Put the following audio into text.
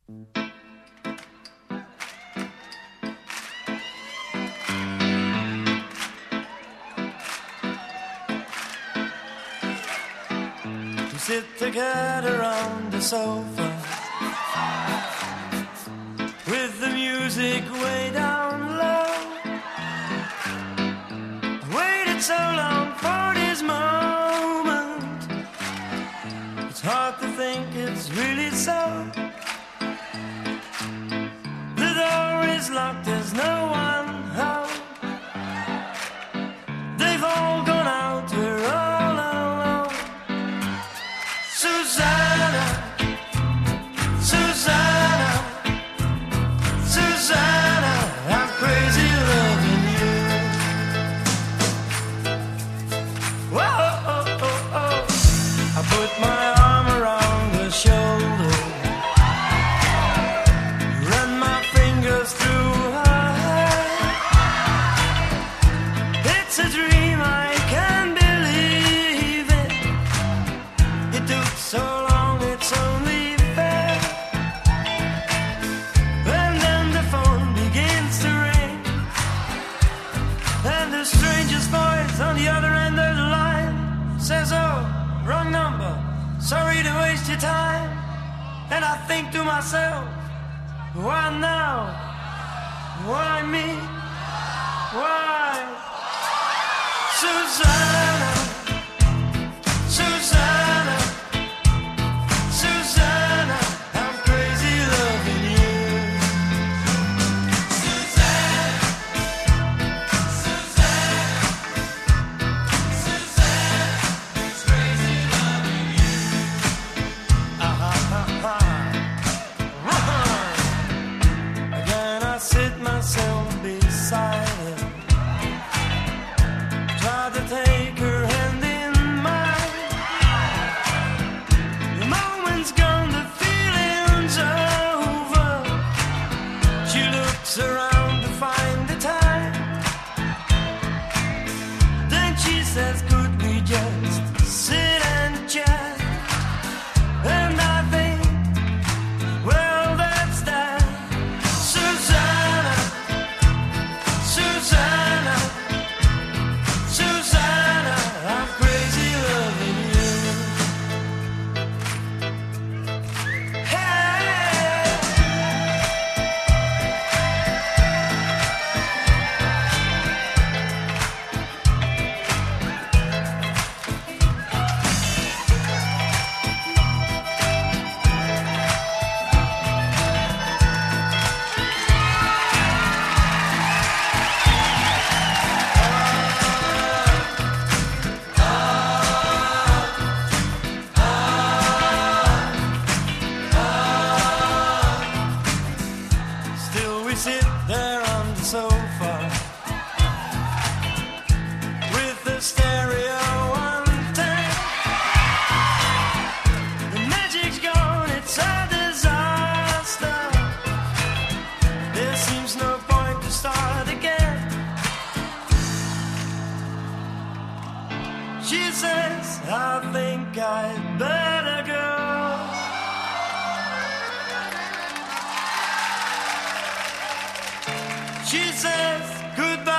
We sit together on the sofa with the music way down low. I waited so long for this moment. It's hard to think it's really so. The door is locked, there's no one home. They've all gone out, we're all alone. Susanna, Susanna, Susanna, I'm crazy loving you. Whoa, oh, oh, oh. I put my arm around her shoulder, run my fingers through her hair. It's a dream, I can't believe it. It took so long, it's only fair. And then the phone begins to ring, and the stranger's voice on the other end of the line says, oh, wrong number, sorry to waste your time. And I think to myself, why now? Why me? Why? Susanna, Susanna, Susanna, I'm crazy loving you. Susanna, Susanna, Susanna, it's crazy loving you. Again I sit myself beside her, try to take her hand in mine. The moment's gone, the feeling's over. She looks around to find the time. Then she says, could we just sit and chat? And I think, well, that's that. Susanna, Susanna, Susanna, I'm crazy loving you. Hey. Still we sit there on the sofa with the stereo on tape. The magic's gone, it's a disaster. There seems no point to start again. She says, I think I'd better go. She says goodbye.